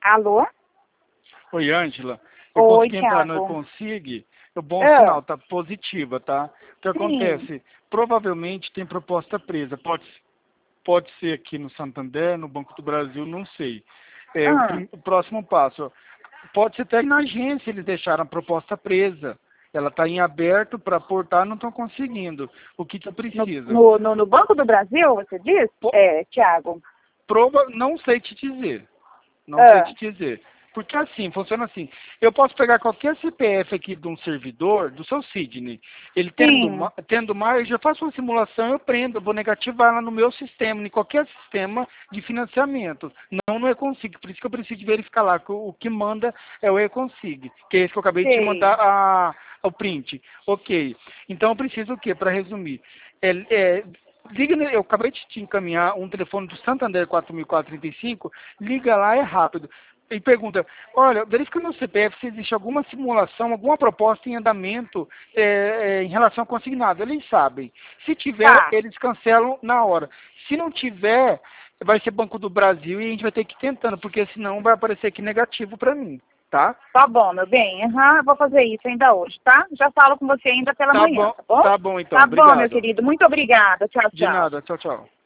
Alô? Oi, Ângela. Eu Oi, consegui entrar no Thiago. Econsig, o bom Ah, sinal, tá positiva, tá? O que sim. acontece? Provavelmente tem proposta presa. Pode ser aqui no Santander, no Banco do Brasil, não sei. Ah, O próximo passo, ó, pode ser até que na agência eles deixaram a proposta presa. Ela está em aberto para aportar, não estão conseguindo. O que que no, precisa? no, no, no Banco do Brasil, você diz? Po- Thiago. Não sei te dizer. Não sei Ah, te dizer. Porque assim, funciona assim. Eu posso pegar qualquer CPF aqui de um servidor, do seu Sidney. Ele sim. tendo mais, eu já faço uma simulação, eu prendo, eu vou negativar lá no meu sistema, em qualquer sistema de financiamento. Não no Econsig. Por isso que eu preciso verificar lá, que o que manda é o Econsig, que é esse que eu acabei de te Sei. mandar o print. Ok. Então eu preciso o quê? Para resumir. É, é, eu acabei de te encaminhar um telefone do Santander 4435, liga lá, é rápido. E pergunta, olha, verifica no CPF se existe alguma simulação, alguma proposta em andamento em relação ao consignado. Eles sabem. Se tiver, Tá. eles cancelam na hora. Se não tiver, vai ser Banco do Brasil e a gente vai ter que ir tentando, porque senão vai aparecer aqui negativo para mim, tá? Tá bom, meu bem. Aham, eu vou fazer isso ainda hoje, tá? Já falo com você ainda pela manhã, tá bom? Tá bom então, Tá bom, meu obrigado. querido. Muito obrigada. Tchau, De tchau. nada, tchau, tchau.